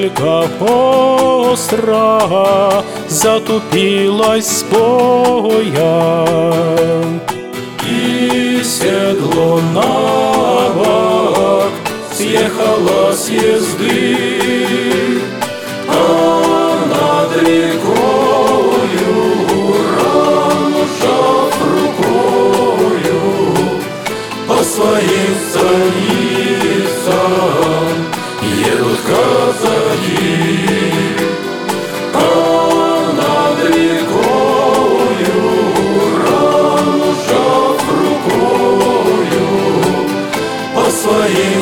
сабелька остра затупилась с боя, и седло на бок съехало с езды, а над рекою, ранжав рукою, по своим станицам едут казаки. А над рекою, ранжав рукою, по своим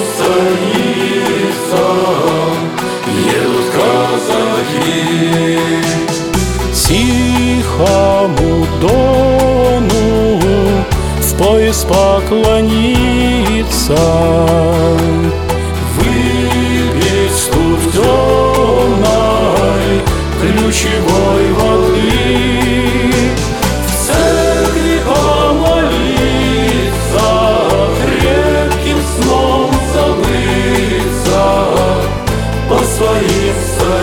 станицам едут казаки. Тихому дону в пояс поклониться, выпить тут темной ключевой воды, в церкви помолиться, крепким сном забыться, по своим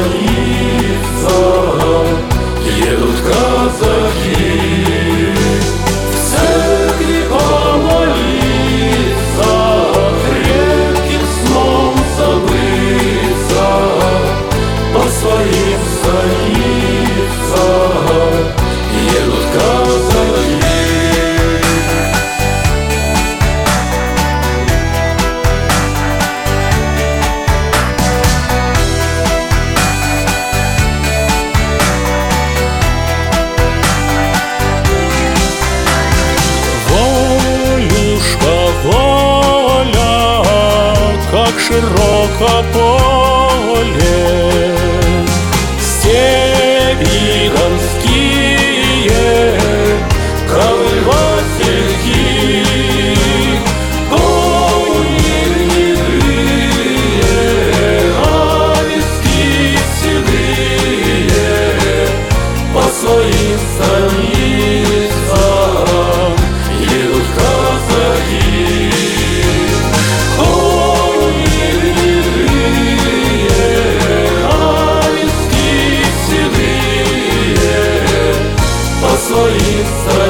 станицам едут казаки. В церкви помолиться, крепким сном забыться, по своим станицам едут казаки. Воля, как широко поле, степи донские, ковыль васильки, кони гнедые, а виски седые, по своим станицам едут казаки. Своим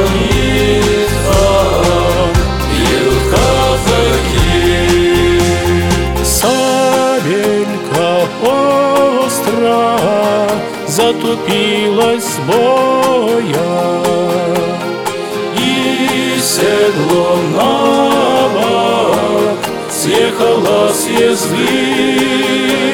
станицам едут казаки. Сабелька остра затупилась с боя, и седло на бок съехало с езды.